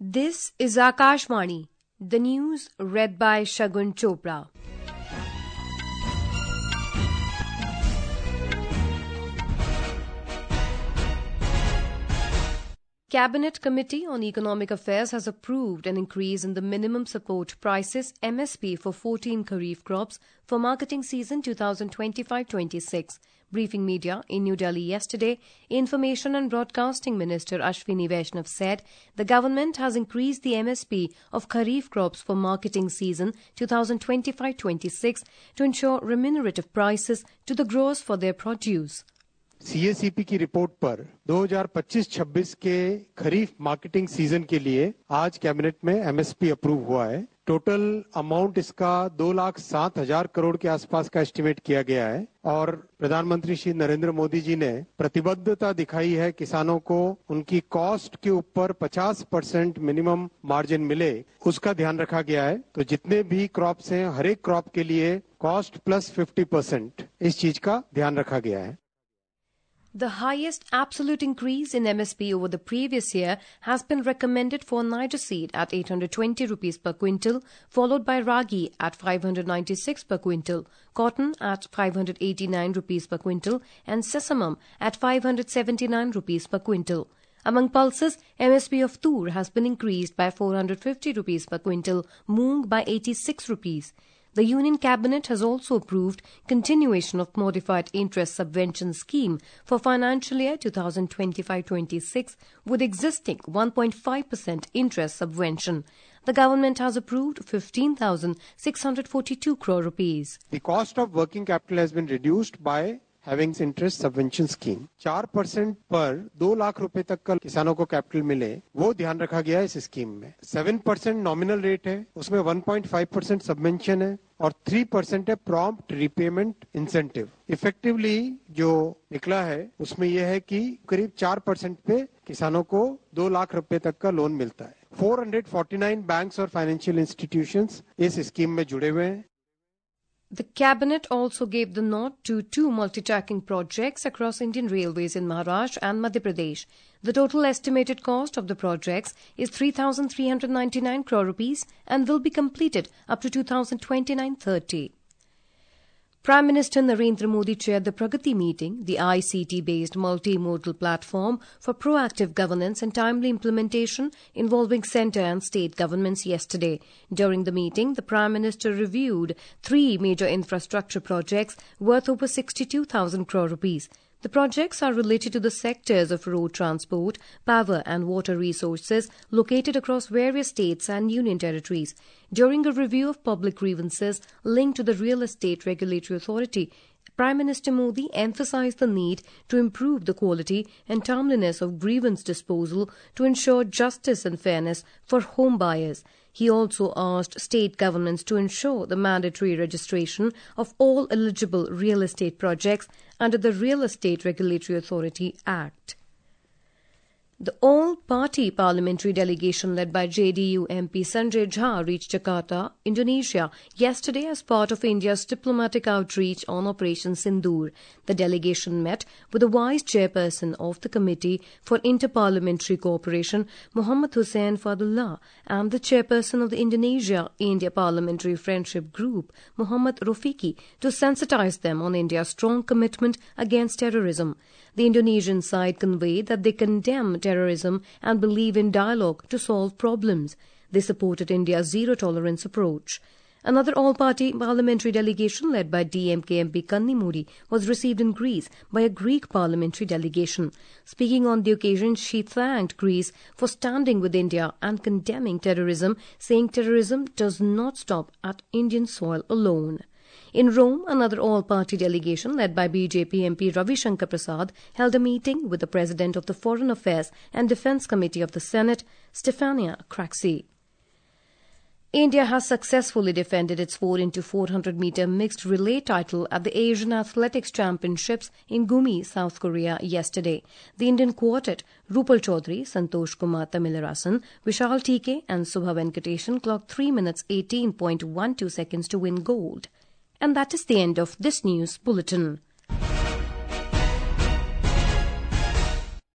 This is Akashvani, the news read by Shagun Chopra. Cabinet Committee on Economic Affairs has approved an increase in the minimum support prices MSP for 14 kharif crops for marketing season 2025-26. Briefing media in New Delhi yesterday, Information and Broadcasting Minister Ashwini Vaishnav said the government has increased the MSP of kharif crops for marketing season 2025-26 to ensure remunerative prices to the growers for their produce. CACP की report पर 2025-26 के खरीफ marketing season के लिए आज cabinet में MSP approve हुआ है। Total amount इसका 2,07,000 करोड़ के आसपास का एस्टिमेट किया गया है और प्रधानमंत्री श्री नरेंद्र मोदी जी ने प्रतिबद्धता दिखाई है किसानों को उनकी कॉस्ट के ऊपर 50% मिनिमम मार्जिन मिले, उसका ध्यान रखा गया है। तो जितने भी क्रॉप्स हैं, हर एक क्रॉप के लिए कॉस्ट प्लस 50% इस चीज का ध्यान रखा गया है। The highest absolute increase in MSP over the previous year has been recommended for Niger seed at 820 rupees per quintal, followed by Ragi at 596 per quintal, cotton at 589 rupees per quintal, and sesamum at 579 rupees per quintal. Among pulses, MSP of Tur has been increased by 450 rupees per quintal, Moong by 86 rupees. The Union Cabinet has also approved continuation of modified interest subvention scheme for financial year 2025-26 with existing 1.5% interest subvention. The government has approved 15,642 crore rupees. The cost of working capital has been reduced by having interest subvention scheme. 4% पर 2 लाख रुपए तक का किसानों को capital मिले, वो ध्यान रखा गया है इस स्कीम में। 7% नॉमिनल रेट है, उसमें 1.5% सबवेंशन है और 3% है प्रॉम्प्ट रीपेमेंट इंसेंटिव। इफेक्टिवली जो निकला है उसमें यह है कि करीब 4% पे किसानों को 2 लाख रुपए तक का लोन मिलता है। 449 बैंक्स और फाइनेंशियल इंस्टीट्यूशंस इस स्कीम में जुड़े हुए हैं। The Cabinet also gave the nod to 2 multi-tracking projects across Indian Railways in Maharashtra and Madhya Pradesh. The total estimated cost of the projects is 3,399 crore rupees and will be completed up to 2029-30. Prime Minister Narendra Modi chaired the Pragati meeting, the ICT-based multimodal platform for proactive governance and timely implementation involving centre and state governments yesterday. During the meeting, the Prime Minister reviewed 3 major infrastructure projects worth over 62,000 crore rupees. The projects are related to the sectors of road transport, power and water resources located across various states and union territories. During a review of public grievances linked to the Real Estate Regulatory Authority, Prime Minister Modi emphasized the need to improve the quality and timeliness of grievance disposal to ensure justice and fairness for home buyers. He also asked state governments to ensure the mandatory registration of all eligible real estate projects under the Real Estate Regulatory Authority Act. The all-party parliamentary delegation led by JDU MP Sanjay Jha reached Jakarta, Indonesia, yesterday as part of India's diplomatic outreach on Operation Sindoor. The delegation met with the Vice Chairperson of the Committee for Inter-Parliamentary Cooperation, Muhammad Hussain Fadullah, and the Chairperson of the Indonesia-India Parliamentary Friendship Group, Muhammad Rofiki, to sensitize them on India's strong commitment against terrorism. The Indonesian side conveyed that they condemn terrorism and believe in dialogue to solve problems. They supported India's zero-tolerance approach. Another all-party parliamentary delegation led by DMK MP Kannimudi was received in Greece by a Greek parliamentary delegation. Speaking on the occasion, she thanked Greece for standing with India and condemning terrorism, saying terrorism does not stop at Indian soil alone. In Rome, another all-party delegation led by BJP MP Ravi Shankar Prasad held a meeting with the President of the Foreign Affairs and Defence Committee of the Senate, Stefania Craxi. India has successfully defended its 4x400-meter mixed relay title at the Asian Athletics Championships in Gumi, South Korea yesterday. The Indian quartet, Rupal Chaudhary, Santosh Kumar Tamilarasan, Vishal TK and Subha Venkatesan clocked 3 minutes 18.12 seconds to win gold. And that is the end of this news bulletin.